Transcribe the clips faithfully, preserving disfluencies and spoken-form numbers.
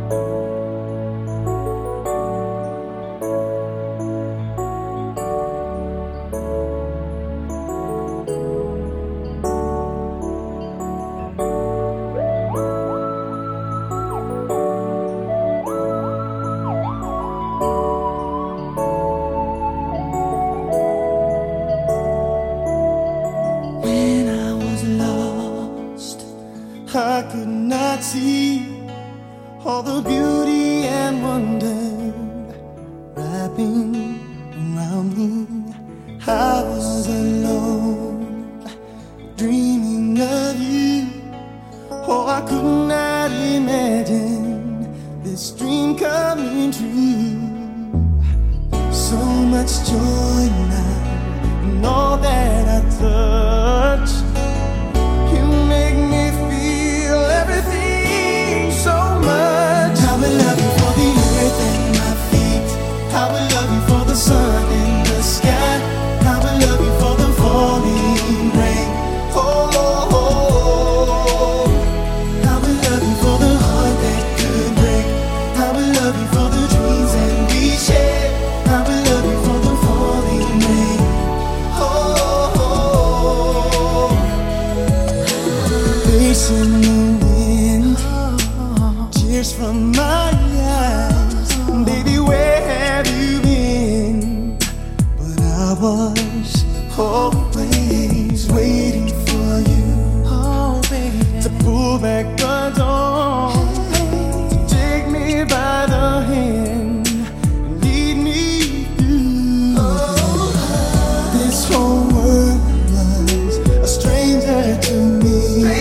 I could not see all the beauty and wonder wrapping around me. I was alone, dreaming of you. Oh, I could not imagine this dream coming true. So much joy now in all that I touch. You make me feel everything so much. I will love you for the earth and my feet. I will love you for the sun in the sky. I will love you for the falling rain. Oh, oh, oh. I will love you for the heart that could break. I will love you for the dreams that we share. I will love you for the falling rain. Oh, oh, oh. Facing the wind, tears from my eyes. Baby, where have you been? But I was always waiting for you, oh, baby, to pull back the door, to take me by the hand and lead me through. This whole world was a stranger to me.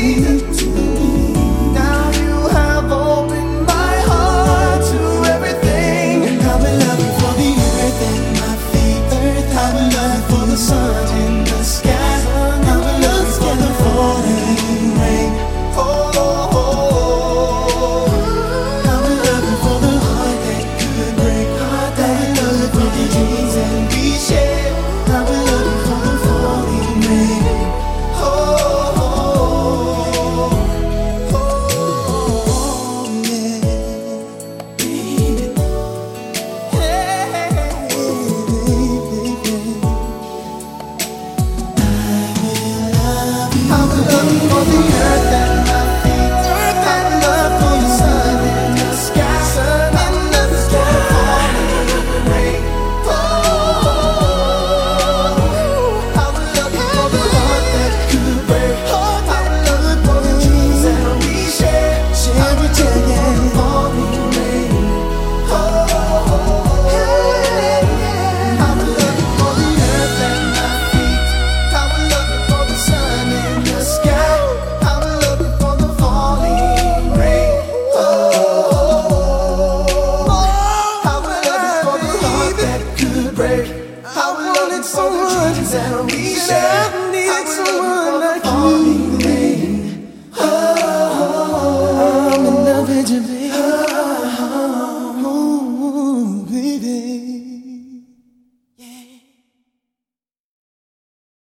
Now you have opened my heart to everything. I will love you for the earth and my feet. I will love you for the sun in the sky. I will love you for the falling rain. Oh, oh, oh. I will love you for the heart that could break. I will love you for the dreams that we share. I will love you for the falling rain. Oh, oh, oh, oh, yeah. Baby. Hey, baby. I will love you for the earth and my feet. I will love for the sun in the sky. Sun in the sky. Falling rain. Oh, I will love you for the heart that could break. I will love you for the dreams that we share. Share it together. Falling rain. Oh, I will love you for the earth and my feet. I will love you for the sun in the sky. I will love you for the falling rain. Oh, I will love you for the heart that could break. I will love you for the dreams that we share.